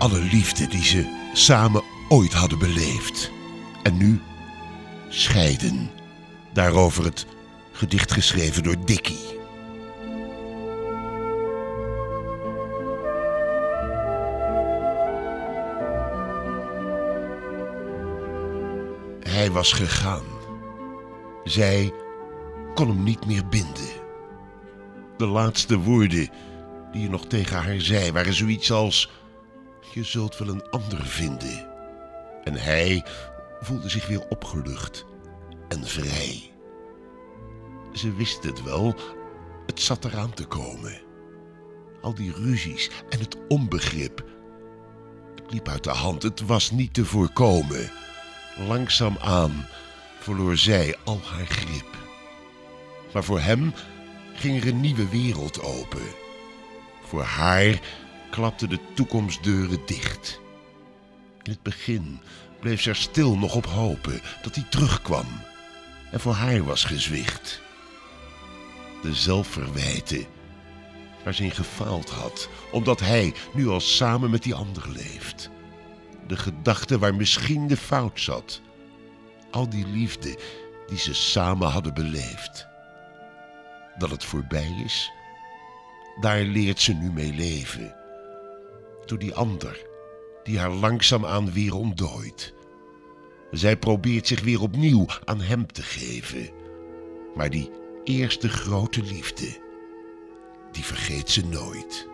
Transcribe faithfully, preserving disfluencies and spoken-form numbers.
alle liefde die ze samen ooit hadden beleefd. En nu scheiden. Daarover het gedicht geschreven door Dickie. Hij was gegaan. Zij kon hem niet meer binden. De laatste woorden die je nog tegen haar zei waren zoiets als: je zult wel een ander vinden. En hij voelde zich weer opgelucht en vrij. Ze wist het wel, het zat eraan te komen. Al die ruzies en het onbegrip. Het liep uit de hand, het was niet te voorkomen. Langzaamaan verloor zij al haar grip. Maar voor hem ging er een nieuwe wereld open. Voor haar klapten de toekomstdeuren dicht. In het begin bleef ze er stil nog op hopen dat hij terugkwam. En voor haar was gezwicht. De zelfverwijten waar ze in gefaald had, omdat hij nu al samen met die ander leeft. De gedachte waar misschien de fout zat. Al die liefde die ze samen hadden beleefd. Dat het voorbij is, daar leert ze nu mee leven. Door die ander die haar langzaamaan weer ontdooit. Zij probeert zich weer opnieuw aan hem te geven. Maar die eerste grote liefde, die vergeet ze nooit.